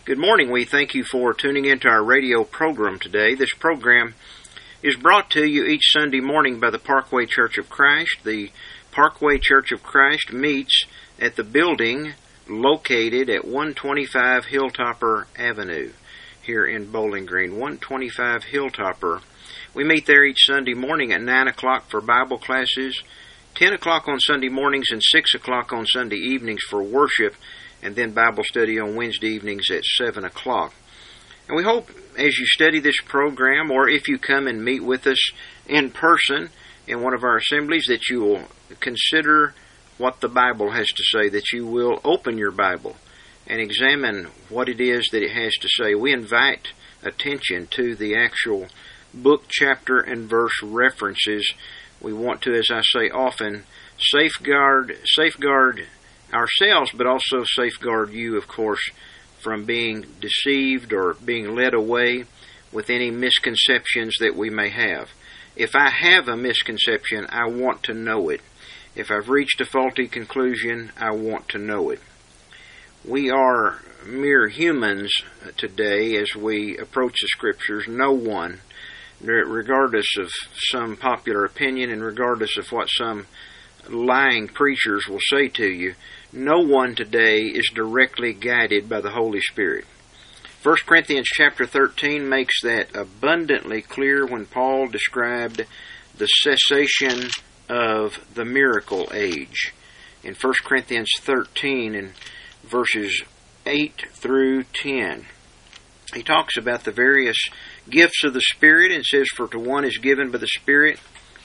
Good morning. We thank you for tuning into our radio program today. This program is brought to you each Sunday morning by the Parkway Church of Christ. The Parkway Church of Christ meets at the building located at 125 Hilltopper Avenue here in Bowling Green. 125 Hilltopper. We meet there each Sunday morning at 9 o'clock for Bible classes, 10 o'clock on Sunday mornings, and 6 o'clock on Sunday evenings for worship, and then Bible study on Wednesday evenings at 7 o'clock. And we hope as you study this program, or if you come and meet with us in person in one of our assemblies, that you will consider what the Bible has to say, that you will open your Bible and examine what it is that it has to say. We invite attention to the actual book, chapter, and verse references. We want to, as I say often, safeguard ourselves, but also safeguard you, of course, from being deceived or being led away with any misconceptions that we may have. If I have a misconception, I want to know it. If I've reached a faulty conclusion, I want to know it. We are mere humans today as we approach the Scriptures. No one, regardless of some popular opinion and regardless of what some lying preachers will say to you, no one today is directly guided by the Holy Spirit. 1 Corinthians chapter 13 makes that abundantly clear when Paul described the cessation of the miracle age. In 1 Corinthians 13 and verses 8 through 10, he talks about the various gifts of the Spirit and says, "For to one is given by the Spirit,"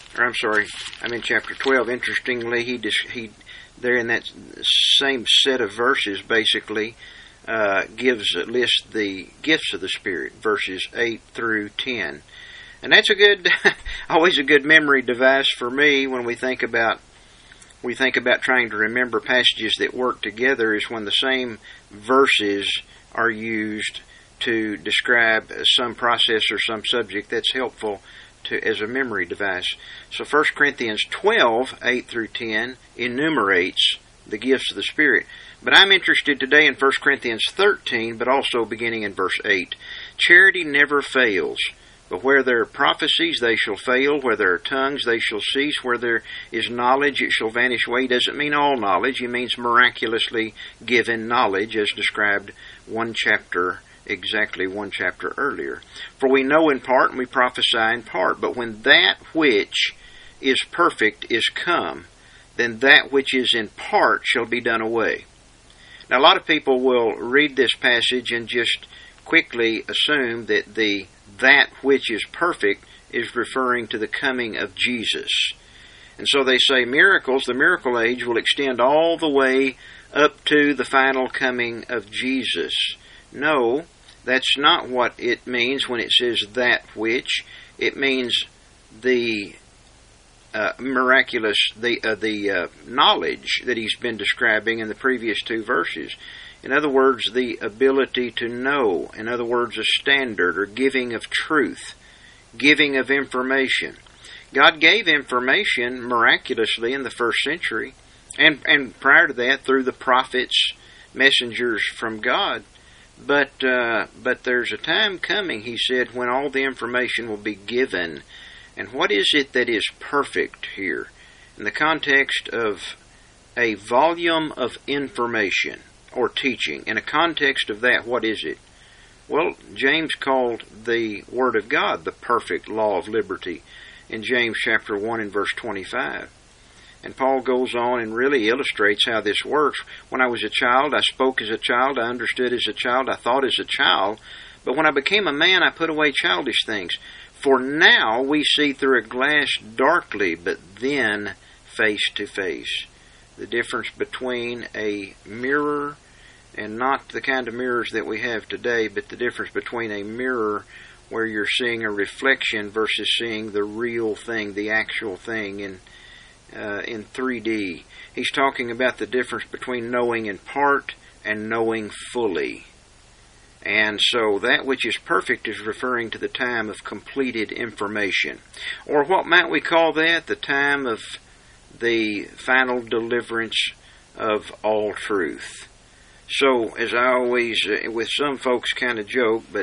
I'm in chapter 12. Interestingly, he there in that same set of verses basically lists the gifts of the Spirit, verses 8 through 10. And that's always a good memory device for me when we think about trying to remember passages that work together, is when the same verses are used to describe some process or some subject. That's helpful as a memory device. So 1 Corinthians 12, 8 through 10, enumerates the gifts of the Spirit. But I'm interested today in 1 Corinthians 13, but also beginning in verse 8. "Charity never fails, but where there are prophecies, they shall fail. Where there are tongues, they shall cease. Where there is knowledge, it shall vanish away." He doesn't mean all knowledge. He means miraculously given knowledge, as described exactly one chapter earlier. "For we know in part, and we prophesy in part. But when that which is perfect is come, then that which is in part shall be done away." Now, a lot of people will read this passage and just quickly assume that that which is perfect is referring to the coming of Jesus. And so they say miracles, the miracle age, will extend all the way up to the final coming of Jesus. No, that's not what it means when it says that which. It means the miraculous, the knowledge that he's been describing in the previous two verses. In other words, the ability to know. In other words, a standard or giving of truth, giving of information. God gave information miraculously in the first century, and prior to that through the prophets, messengers from God. But there's a time coming, he said, when all the information will be given. And what is it that is perfect here? In the context of a volume of information or teaching, in a context of that, what is it? Well, James called the Word of God the perfect law of liberty in James chapter 1 and verse 25. And Paul goes on and really illustrates how this works. "When I was a child, I spoke as a child, I understood as a child, I thought as a child. But when I became a man, I put away childish things. For now we see through a glass darkly, but then face to face." The difference between a mirror, and not the kind of mirrors that we have today, but the difference between a mirror where you're seeing a reflection versus seeing the real thing, the actual thing in 3D. He's talking about the difference between knowing in part and knowing fully. And so that which is perfect is referring to the time of completed information. Or what might we call that? The time of the final deliverance of all truth. So, as I always, with some folks kind of joke, but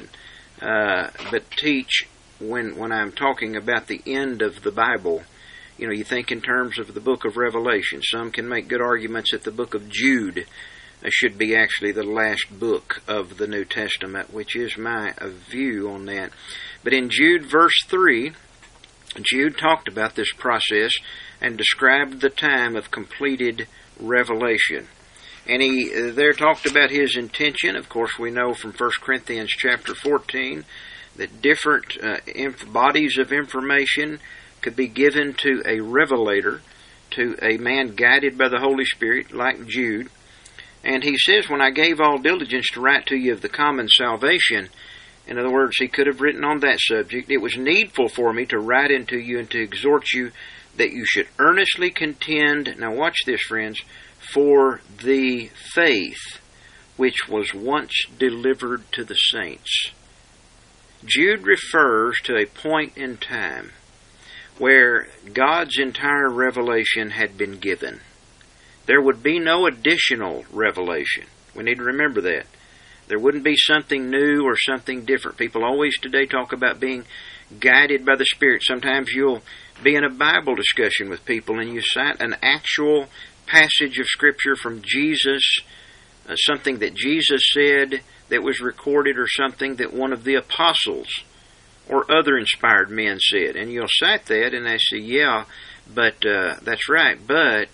teach when I'm talking about the end of the Bible, you think in terms of the book of Revelation. Some can make good arguments that the book of Jude should be actually the last book of the New Testament, which is my view on that. But in Jude verse 3, Jude talked about this process and described the time of completed revelation. And he there talked about his intention. Of course, we know from 1 Corinthians chapter 14 that different bodies of information could be given to a revelator, to a man guided by the Holy Spirit, like Jude. And he says, when I gave all diligence to write to you of the common salvation, in other words, he could have written on that subject, it was needful for me to write unto you and to exhort you that you should earnestly contend, now watch this, friends, for the faith which was once delivered to the saints. Jude refers to a point in time where God's entire revelation had been given. There would be no additional revelation. We need to remember that. There wouldn't be something new or something different. People always today talk about being guided by the Spirit. Sometimes you'll be in a Bible discussion with people and you cite an actual passage of Scripture from Jesus, something that Jesus said that was recorded, or something that one of the apostles or other inspired men said. And you'll cite that and they say, yeah, but that's right, but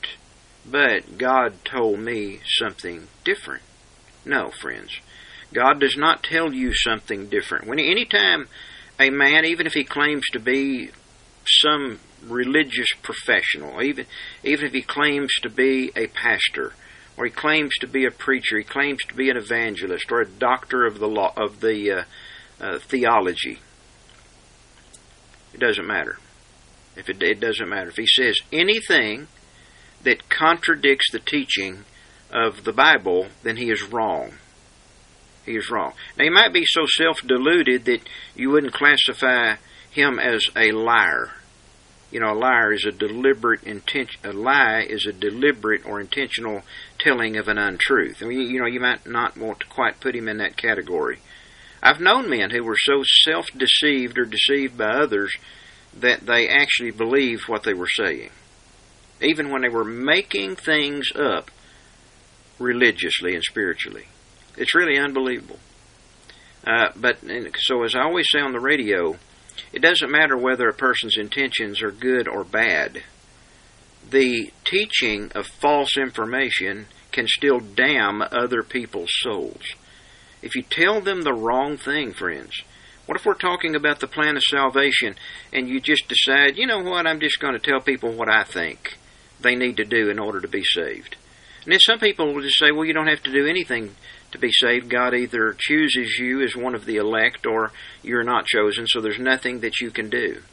God told me something different. No, friends. God does not tell you something different. Anytime a man, even if he claims to be some religious professional, even if he claims to be a pastor, or he claims to be a preacher, he claims to be an evangelist, or a doctor of the law, of the theology, it doesn't matter. It doesn't matter. If he says anything that contradicts the teaching of the Bible, then he is wrong. He is wrong. Now, he might be so self-deluded that you wouldn't classify him as a liar. A liar is a deliberate a lie is a deliberate or intentional telling of an untruth. You might not want to quite put him in that category. I've known men who were so self-deceived or deceived by others that they actually believed what they were saying, even when they were making things up religiously and spiritually. It's really unbelievable. So as I always say on the radio, it doesn't matter whether a person's intentions are good or bad. The teaching of false information can still damn other people's souls. If you tell them the wrong thing, friends, what if we're talking about the plan of salvation and you just decide, you know what, I'm just going to tell people what I think they need to do in order to be saved. And then some people will just say, well, you don't have to do anything to be saved. God either chooses you as one of the elect or you're not chosen, so there's nothing that you can do.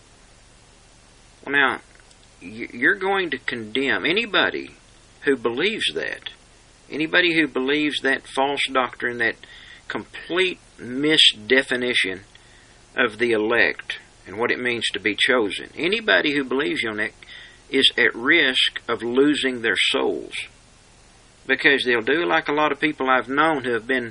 Well, now, you're going to condemn anybody who believes that. Anybody who believes that false doctrine, that complete misdefinition of the elect and what it means to be chosen. Anybody who believes on that is at risk of losing their souls, because they'll do like a lot of people I've known who have been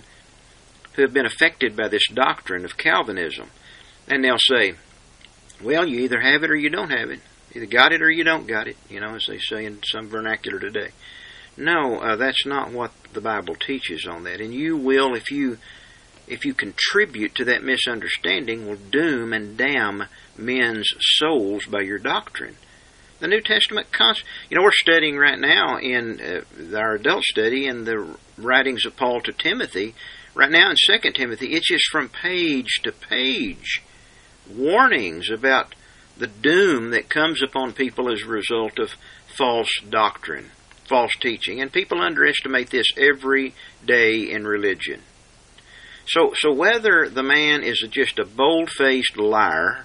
affected by this doctrine of Calvinism, and they'll say, well, you either have it or you don't have it. Either got it or you don't got it, as they say in some vernacular today. No, that's not what the Bible teaches on that. And you will, if you contribute to that misunderstanding, will doom and damn men's souls by your doctrine. The New Testament, we're studying right now in our adult study in the writings of Paul to Timothy. Right now in 2 Timothy, it's just from page to page warnings about the doom that comes upon people as a result of false doctrine, false teaching. And people underestimate this every day in religion. So whether the man is just a bold-faced liar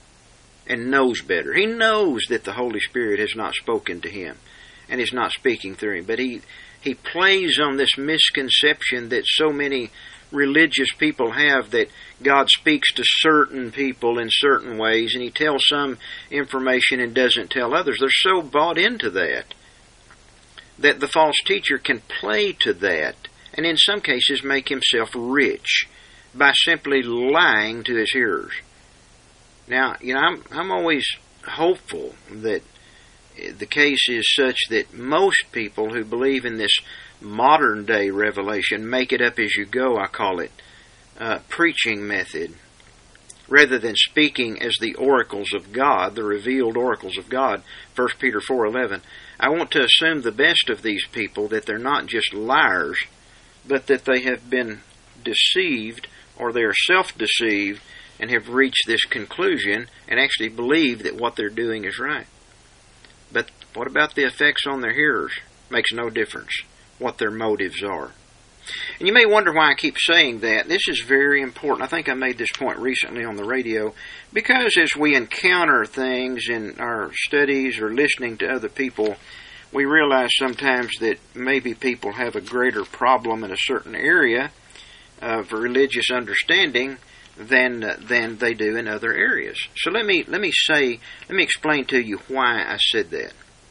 and knows better, he knows that the Holy Spirit has not spoken to him and is not speaking through him, but he plays on this misconception that so many religious people have, that God speaks to certain people in certain ways and he tells some information and doesn't tell others. They're so bought into that the false teacher can play to that and in some cases make himself rich by simply lying to his hearers. Now, I'm always hopeful that the case is such that most people who believe in this modern day revelation, make it up as you go, I call it, preaching method, rather than speaking as the oracles of God, the revealed oracles of God, 1 Peter 4:11. I want to assume the best of these people, that they're not just liars, but that they have been deceived, or they are self-deceived, and have reached this conclusion and actually believe that what they're doing is right. But what about the effects on their hearers? Makes no difference what their motives are. And you may wonder why I keep saying that. This is very important. I think I made this point recently on the radio, because as we encounter things in our studies or listening to other people, we realize sometimes that maybe people have a greater problem in a certain area of religious understanding than they do in other areas. So let me explain to you why I said that.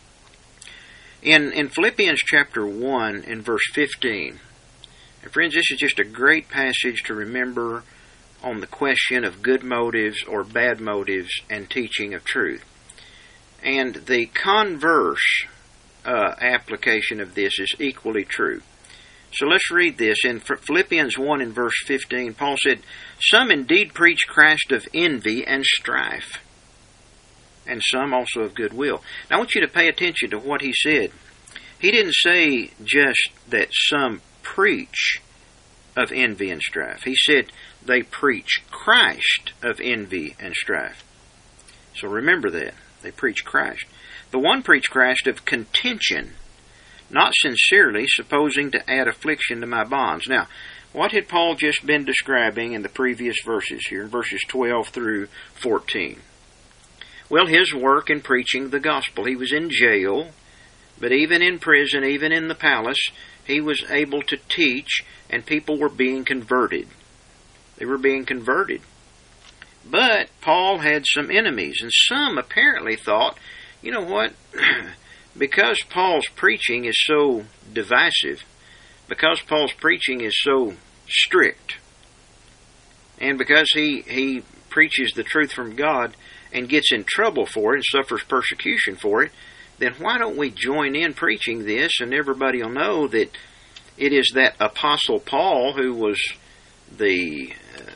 In Philippians chapter 1 and verse 15, and friends, this is just a great passage to remember on the question of good motives or bad motives and teaching of truth. And the converse application of this is equally true. So let's read this. In Philippians 1 and verse 15, Paul said, "Some indeed preach Christ of envy and strife, and some also of goodwill." Now I want you to pay attention to what he said. He didn't say just that some preach of envy and strife. He said they preach Christ of envy and strife. So remember that. They preach Christ. The one preach Christ of contention, not sincerely, supposing to add affliction to my bonds. Now, what had Paul just been describing in the previous verses here, in verses 12 through 14? Well, his work in preaching the gospel. He was in jail, but even in prison, even in the palace, he was able to teach, and people were being converted. They were being converted. But Paul had some enemies, and some apparently thought, you know what, because Paul's preaching is so divisive, because Paul's preaching is so strict, and because he preaches the truth from God and gets in trouble for it and suffers persecution for it, then why don't we join in preaching this, and everybody will know that it is that Apostle Paul who was the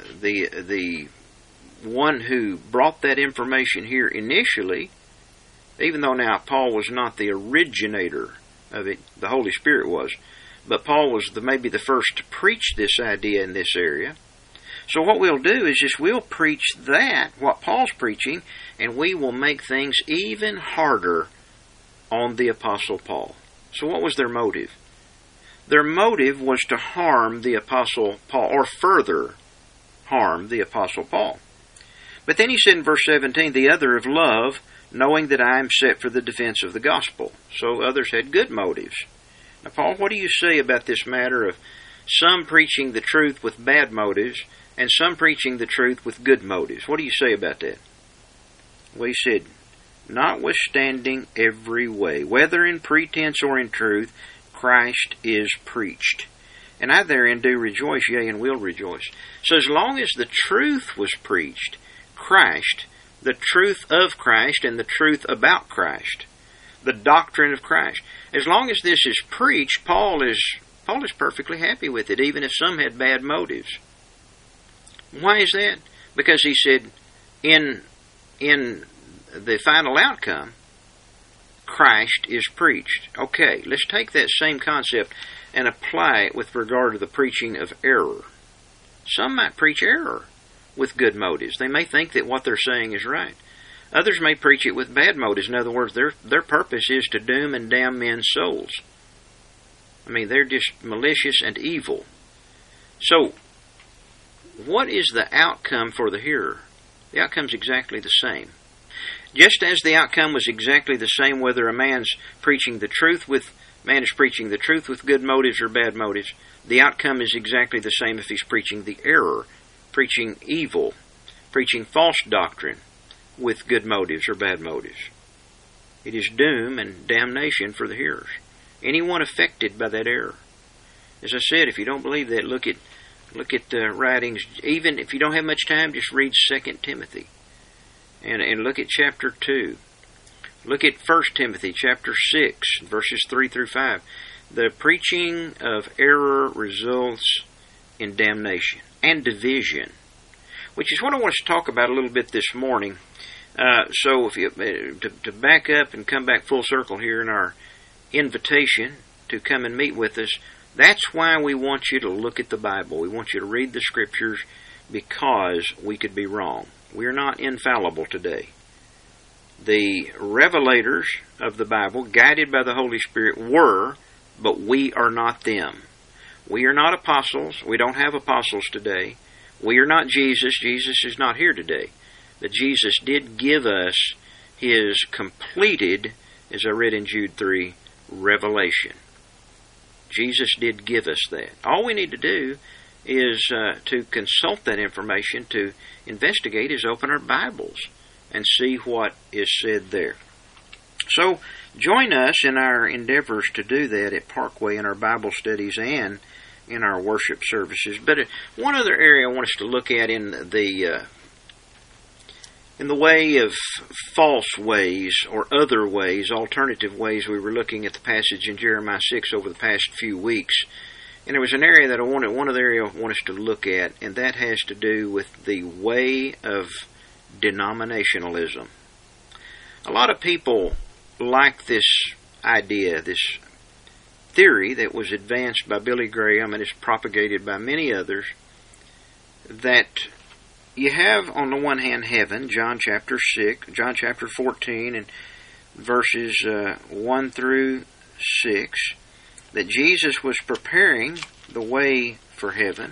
one who brought that information here initially, even though now Paul was not the originator of it, the Holy Spirit was, but Paul was maybe the first to preach this idea in this area. So what we'll do is just we'll preach that, what Paul's preaching, and we will make things even harder on the Apostle Paul. So what was their motive? Their motive was to harm the Apostle Paul, or further harm the Apostle Paul. But then he said in verse 17, "The other of love, knowing that I am set for the defense of the gospel." So others had good motives. Now, Paul, what do you say about this matter of some preaching the truth with bad motives and some preaching the truth with good motives? What do you say about that? Well, he said, "Notwithstanding every way, whether in pretense or in truth, Christ is preached. And I therein do rejoice, yea, and will rejoice." So as long as the truth was preached, Christ, the truth of Christ and the truth about Christ, the doctrine of Christ, as long as this is preached, Paul is perfectly happy with it, even if some had bad motives. Why is that? Because he said, in the final outcome, Christ is preached. Okay, let's take that same concept and apply it with regard to the preaching of error. Some might preach error with good motives. They may think that what they're saying is right. Others may preach it with bad motives. In other words, their purpose is to doom and damn men's souls. I mean, they're just malicious and evil. So, what is the outcome for the hearer? The outcome's exactly the same. Just as the outcome was exactly the same whether a man is preaching the truth with good motives or bad motives, the outcome is exactly the same if he's preaching the error, preaching evil, preaching false doctrine with good motives or bad motives. It is doom and damnation for the hearers. Anyone affected by that error. As I said, if you don't believe that, look at the writings. Even if you don't have much time, just read 2 Timothy. And look at chapter 2. Look at 1 Timothy chapter 6, verses 3 through 5. The preaching of error results in damnation and division, which is what I want us to talk about a little bit this morning. So if you, to back up and come back full circle here in our invitation to come and meet with us, that's why we want you to look at the Bible. We want you to read the Scriptures, because we could be wrong. We're not infallible today. The revelators of the Bible, guided by the Holy Spirit, were, but we are not them. We are not apostles. We don't have apostles today. We are not Jesus. Jesus is not here today. But Jesus did give us His completed, as I read in Jude 3, revelation. Jesus did give us that. All we need to do is to consult that information, to investigate, is open our Bibles and see what is said there. So join us in our endeavors to do that at Parkway in our Bible studies and in our worship services. But one other area I want us to look at in the way of false ways or other ways, alternative ways. We were looking at the passage in Jeremiah 6 over the past few weeks. And there was an area that one other area I want us to look at, and that has to do with the way of denominationalism. A lot of people like this idea, this theory that was advanced by Billy Graham and is propagated by many others, that you have on the one hand heaven, John chapter 14 and verses 1 through 6, that Jesus was preparing the way for heaven,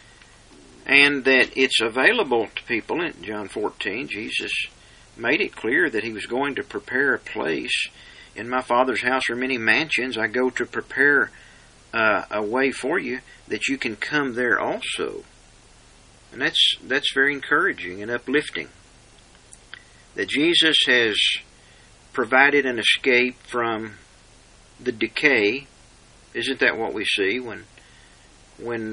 and that it's available to people. In John 14, Jesus made it clear that He was going to prepare a place. In my Father's house are many mansions. I go to prepare a way for you, that you can come there also. And that's very encouraging and uplifting. That Jesus has provided an escape from the decay. Isn't that what we see when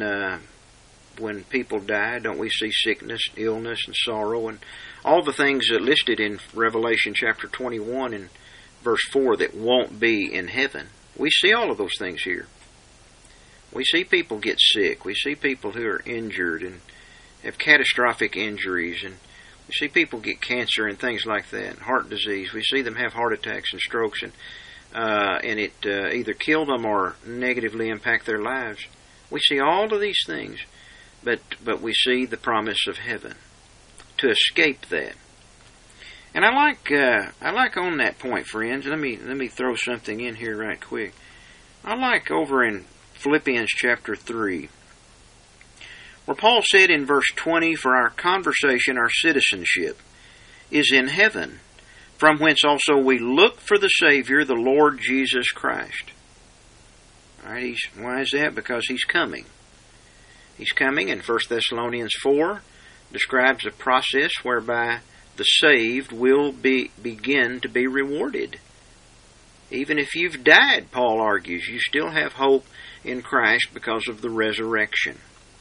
people die? Don't we see sickness, illness, and sorrow, and all the things that listed in Revelation chapter 21 and verse 4 that won't be in heaven? We see all of those things here. We see people get sick. We see people who are injured and have catastrophic injuries, and we see people get cancer and things like that, heart disease. We see them have heart attacks and strokes, and it either kill them or negatively impact their lives. We see all of these things, but we see the promise of heaven to escape that. And I like on that point, friends. Let me throw something in here right quick. I like over in Philippians chapter 3, where Paul said in verse 20, "For our conversation, our citizenship, is in heaven, from whence also we look for the Savior, the Lord Jesus Christ." All right, why is that? Because He's coming. He's coming, and 1 Thessalonians 4 describes a process whereby the saved will begin to be rewarded. Even if you've died, Paul argues, you still have hope in Christ because of the resurrection.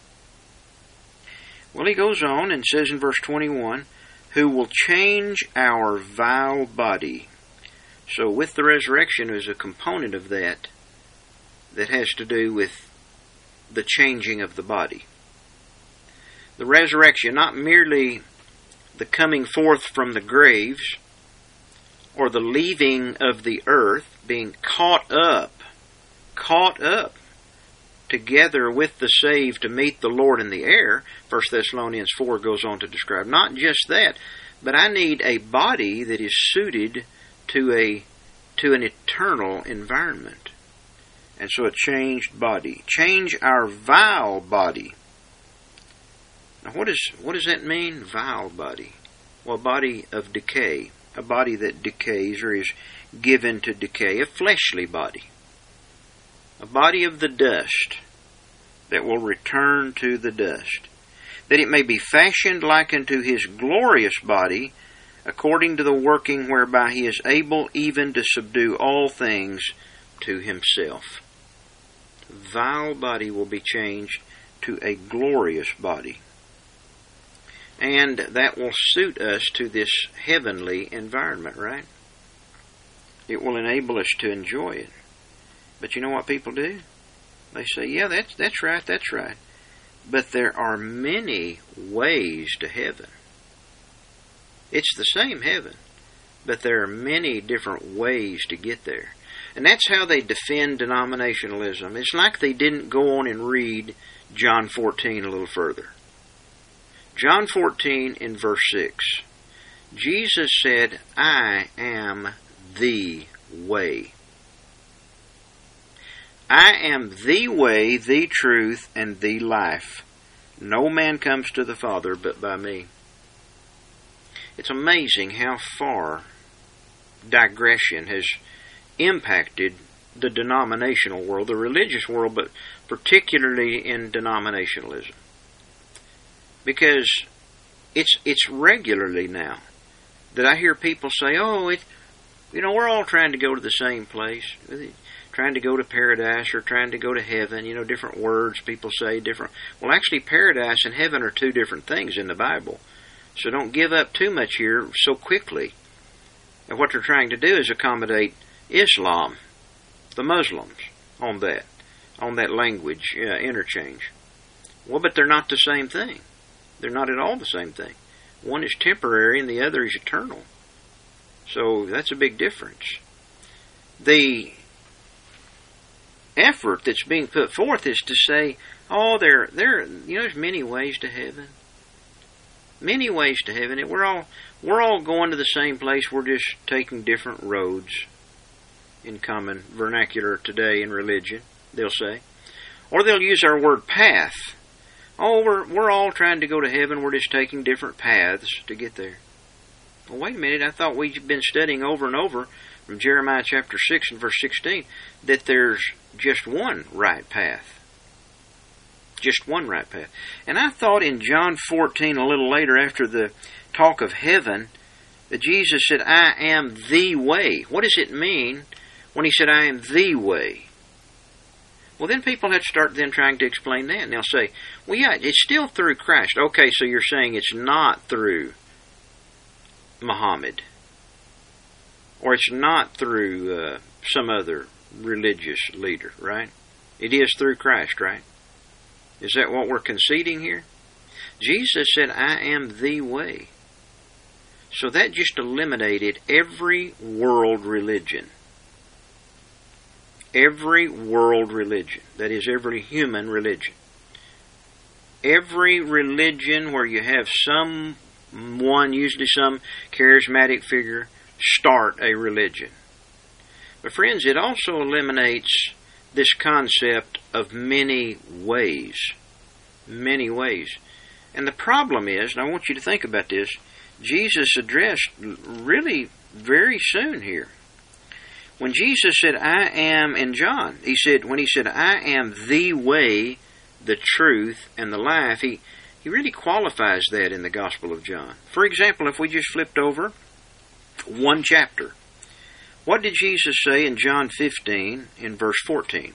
Well, he goes on and says in verse 21, "Who will change our vile body." So with the resurrection is a component of that has to do with the changing of the body. The resurrection, not merely the coming forth from the graves or the leaving of the earth, being caught up together with the saved to meet the Lord in the air. 1 Thessalonians 4 goes on to describe not just that, but I need a body that is suited to an eternal environment. And so a changed body. Change our vile body. Now what does that mean, vile body? Well, a body of decay. A body that decays or is given to decay. A fleshly body. A body of the dust that will return to the dust, that it may be fashioned like unto His glorious body, according to the working whereby He is able even to subdue all things to Himself. vile body will be changed to a glorious body. And that will suit us to this heavenly environment, right? It will enable us to enjoy it. But you know what people do? They say, yeah, that's right. But there are many ways to heaven. It's the same heaven, but there are many different ways to get there. And that's how they defend denominationalism. It's like they didn't go on and read John 14 a little further. John 14 in verse 6. Jesus said, I am the way. I am the way, the truth, and the life. No man comes to the Father but by me. It's amazing how far digression has impacted the denominational world, the religious world, but particularly in denominationalism. Because it's regularly now that I hear people say, we're all trying to go to the same place, trying to go to paradise or trying to go to heaven, different words people say, different. Well, actually, paradise and heaven are two different things in the Bible. So don't give up too much here so quickly. And what they're trying to do is accommodate Islam, the Muslims, on that language interchange. Well, but they're not the same thing. They're not at all the same thing. One is temporary and the other is eternal. So that's a big difference. The effort that's being put forth is to say, there's many ways to heaven. Many ways to heaven. And we're all going to the same place. We're just taking different roads. In common vernacular today in religion, they'll say. Or they'll use our word path. We're all trying to go to heaven. We're just taking different paths to get there. Well, wait a minute. I thought we've been studying over and over from Jeremiah chapter 6 and verse 16 that there's just one right path. Just one right path. And I thought in John 14, a little later after the talk of heaven, that Jesus said, I am the way. What does it mean when he said, I am the way? Well, then people have to start then trying to explain that. And they'll say, well, yeah, it's still through Christ. Okay, so you're saying it's not through Muhammad. Or it's not through some other religious leader, right? It is through Christ, right? Is that what we're conceding here? Jesus said, I am the way. So that just eliminated every world religion. Every world religion. That is, every human religion. Every religion where you have someone, usually some charismatic figure, start a religion. But friends, it also eliminates this concept of many ways. Many ways. And the problem is, and I want you to think about this, Jesus addressed really very soon here. When Jesus said, I am, in John, when he said, I am the way, the truth, and the life, he really qualifies that in the Gospel of John. For example, if we just flipped over one chapter, what did Jesus say in John 15 in verse 14?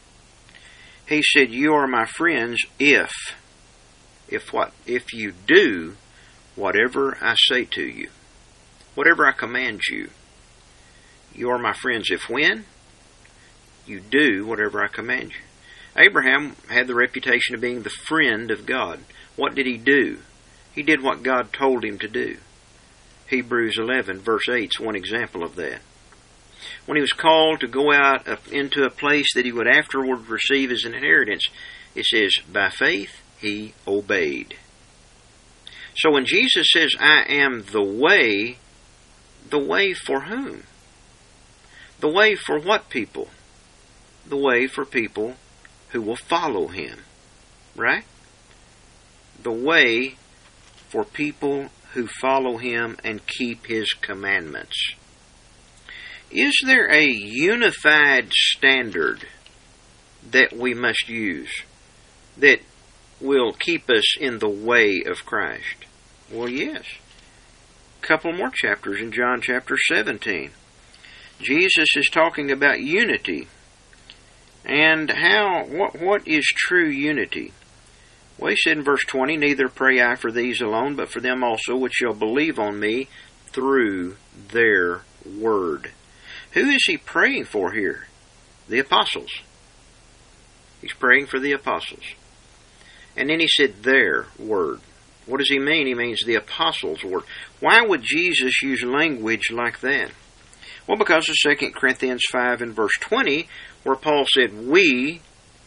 He said, you are my friends if what? If you do whatever I say to you, whatever I command you. You are my friends if when? You do whatever I command you. Abraham had the reputation of being the friend of God. What did he do? He did what God told him to do. Hebrews 11 verse 8 is one example of that. When he was called to go out into a place that he would afterward receive as an inheritance, it says, by faith he obeyed. So when Jesus says, I am the way for whom? The way for what people? The way for people who will follow him. Right? The way for people who follow him and keep his commandments. Is there a unified standard that we must use that will keep us in the way of Christ? Well, yes. A couple more chapters in John chapter 17. Jesus is talking about unity. And what is true unity? Well, he said in verse 20, neither pray I for these alone, but for them also which shall believe on me through their word. Who is he praying for here? The apostles. He's praying for the apostles. And then he said their word. What does he mean? He means the apostles' word. Why would Jesus use language like that? Well, because of 2 Corinthians 5 and verse 20, where Paul said, we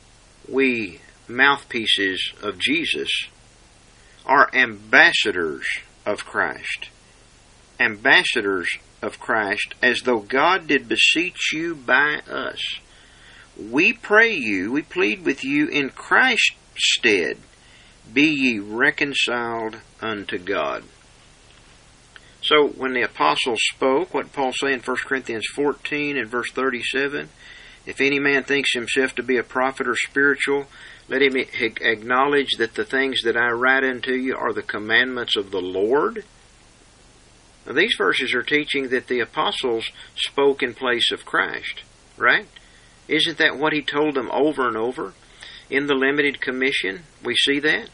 mouthpieces of Jesus, are ambassadors of Christ. Ambassadors of Christ, as though God did beseech you by us. We pray you, we plead with you in Christ's stead, be ye reconciled unto God. So when the apostles spoke, what did Paul say in 1 Corinthians 14 and verse 37? If any man thinks himself to be a prophet or spiritual, let him acknowledge that the things that I write unto you are the commandments of the Lord. Now, these verses are teaching that the apostles spoke in place of Christ, right? Isn't that what he told them over and over? In the limited commission, we see that.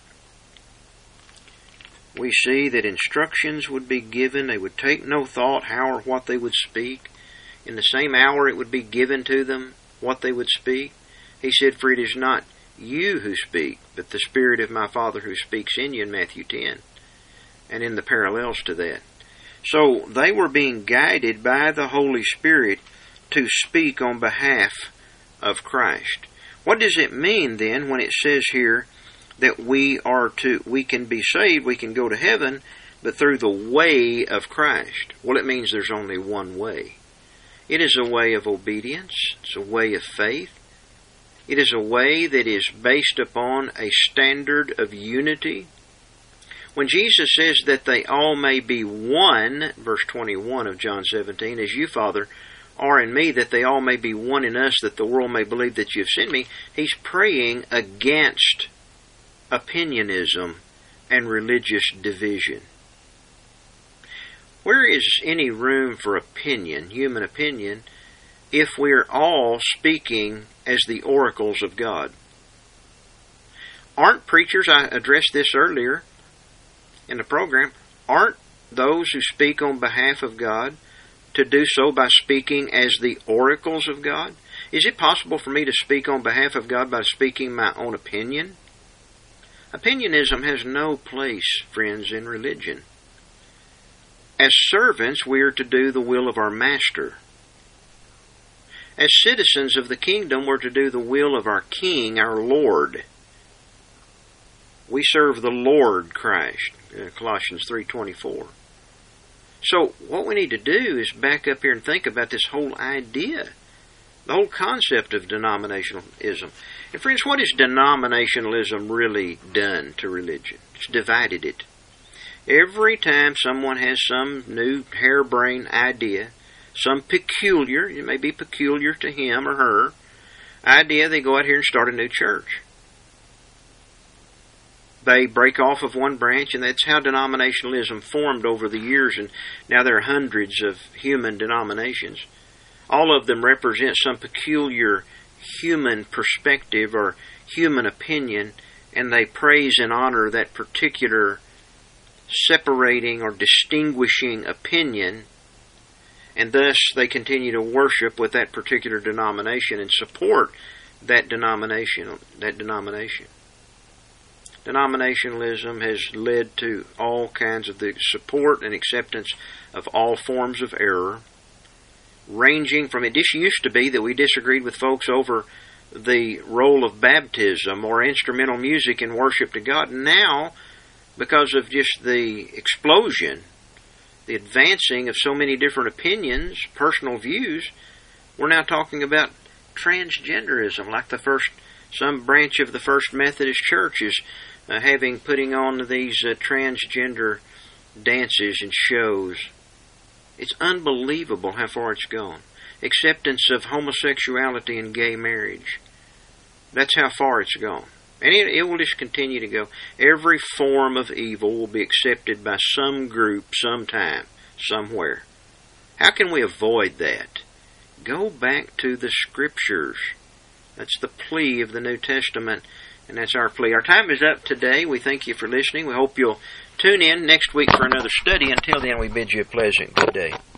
We see that instructions would be given. They would take no thought how or what they would speak. In the same hour it would be given to them what they would speak. He said, for it is not you who speak, but the Spirit of my Father who speaks in you, in Matthew 10. And in the parallels to that. So they were being guided by the Holy Spirit to speak on behalf of Christ. What does it mean then when it says here that we can be saved, we can go to heaven, but through the way of Christ? Well, it means there's only one way. It is a way of obedience. It's a way of faith. It is a way that is based upon a standard of unity. When Jesus says that they all may be one, verse 21 of John 17, as you, Father, are in me, that they all may be one in us, that the world may believe that you have sent me, he's praying against opinionism and religious division. Where is any room for opinion, human opinion, if we're all speaking as the oracles of God? Aren't preachers, I addressed this earlier in the program, aren't those who speak on behalf of God to do so by speaking as the oracles of God? Is it possible for me to speak on behalf of God by speaking my own opinion? Opinionism has no place, friends, in religion. As servants, we are to do the will of our Master. As citizens of the kingdom, we're to do the will of our King, our Lord. We serve the Lord Christ, Colossians 3:24. So what we need to do is back up here and think about this whole idea, the whole concept of denominationalism. And friends, what has denominationalism really done to religion? It's divided it. Every time someone has some new harebrained idea, some peculiar, it may be peculiar to him or her, idea, they go out here and start a new church. They break off of one branch, and that's how denominationalism formed over the years, and now there are hundreds of human denominations. All of them represent some peculiar human perspective or human opinion, and they praise and honor that particular separating or distinguishing opinion, and thus they continue to worship with that particular denomination and support that denomination. Denominationalism has led to all kinds of the support and acceptance of all forms of error, ranging from, it used to be that we disagreed with folks over the role of baptism or instrumental music in worship to God. Now, because of just the explosion, the advancing of so many different opinions, personal views, we're now talking about transgenderism, like some branch of the First Methodist Church is putting on these transgender dances and shows. It's unbelievable how far it's gone. Acceptance of homosexuality and gay marriage. That's how far it's gone. And it will just continue to go. Every form of evil will be accepted by some group, sometime, somewhere. How can we avoid that? Go back to the Scriptures. That's the plea of the New Testament, and that's our plea. Our time is up today. We thank you for listening. We hope you'll tune in next week for another study. Until then, we bid you a pleasant good day.